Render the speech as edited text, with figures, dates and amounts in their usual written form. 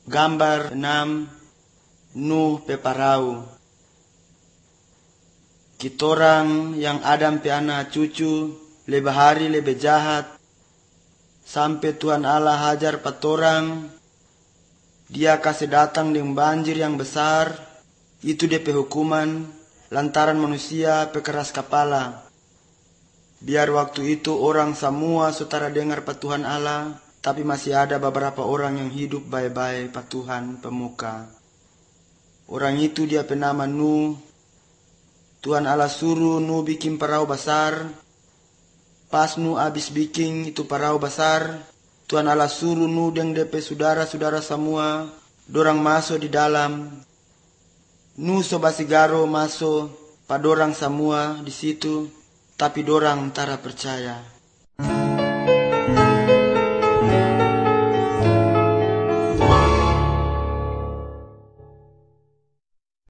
Gambar 6. Nuh pe parau. Kitorang yang Adam pe anak cucu lebih hari lebih jahat sampai Tuhan Allah hajar patorang. Dia kasih datang dengan banjir yang besar. Itu dia pe hukuman lantaran manusia pe keras kepala. Biar waktu itu orang semua saudara dengar pa Tuhan Allah, tapi masih ada beberapa orang yang hidup baik-baik pa Tuhan pemuka. Orang itu dia penama Nuh. Tuhan Allah suruh Nuh bikin perahu besar. Pas Nuh habis bikin itu perahu besar, Tuhan Allah suruh Nuh dan DP saudara-saudara semua, dorang masuk di dalam. Nuh soba sigaro masuk pa dorang semua di situ, tapi dorang tara percaya.